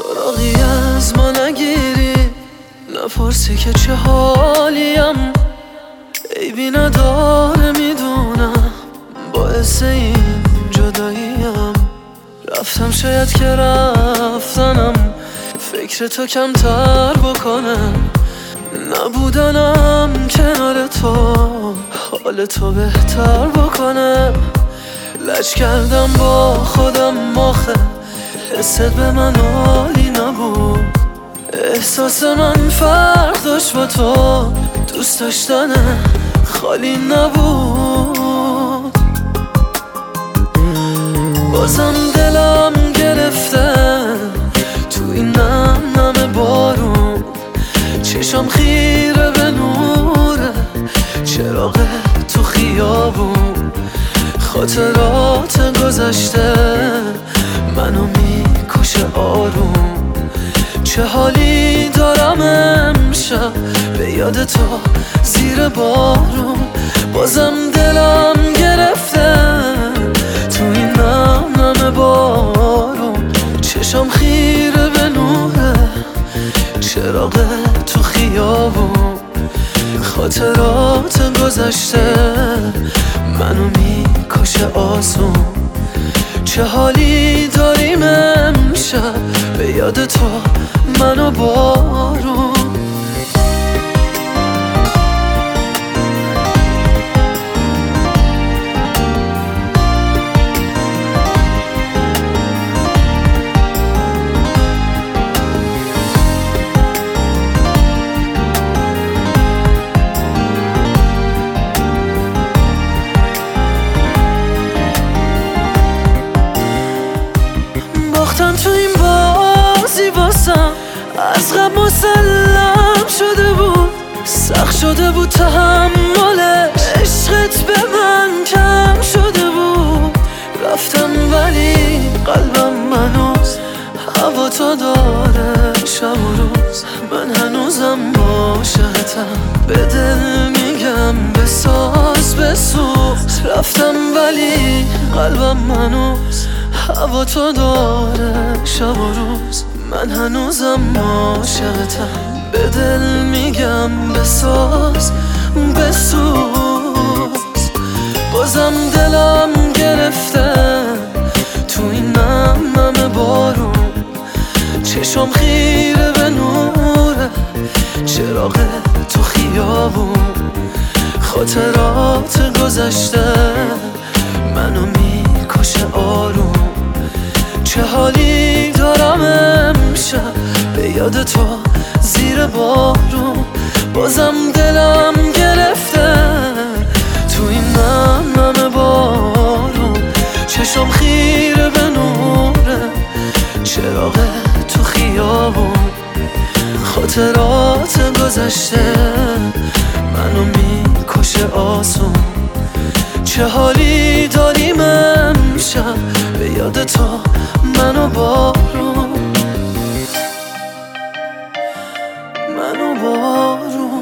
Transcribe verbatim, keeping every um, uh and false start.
سراغی از ما نگیری، نپرسی که چه حالیم. عیبی نداره میدونم، باعث این جداییم. رفتم شاید که رفتنم فکر تو کمتر بکنم. نبودنم کنار تو حال تو بهتر بکنم. لج کردم با خودم آخه حست به من عالی نبود. احساس من فرق داشت با تو، دوست داشتن خالی نبود. بازم دلم گرفته تو این نم نم بارون. چشم خیره به نوره چراغ تو خیابون. خاطرات گذشته منو میکشه آروم. چه حالی دارم امشب به یاد تو زیر بارون. بازم دلم گرفته تو این نم نم بارون. چشم خیره به نوره چراغ تو خیابون. خاطرات گذشته منو میکشه آسون. چه حالی داریم امشب به یاد تو منو بارون. باختم تو این بازی واسم از غم مسلم شده بود. سخت شده بود تحملش، عشقت به من کم شده بود. رفتم ولی قلبم منوز هوا تو داره شب و روز. من هنوزم عاشقتم به دل میگم بساز بسوز. رفتم ولی قلبم منوز هوا تو داره شب و روز. من هنوزم عاشقتم به دل میگم بساز بسوز. بازم دلم گرفته تو این نم نم بارون. چشم خیره به نوره چراغ تو خیابون. خاطرات گذشته منو میکشه آروم. چه حالی دارم امشب به یاد تو زیر بارون. بازم دلم گرفته تو این نم نم بارون. چشم خیره به نوره چراغ تو خیابون. خاطرات گذشته منو میکشه آسون. چه حالی داریم امشب به یاد تو منو بارون منو بارون.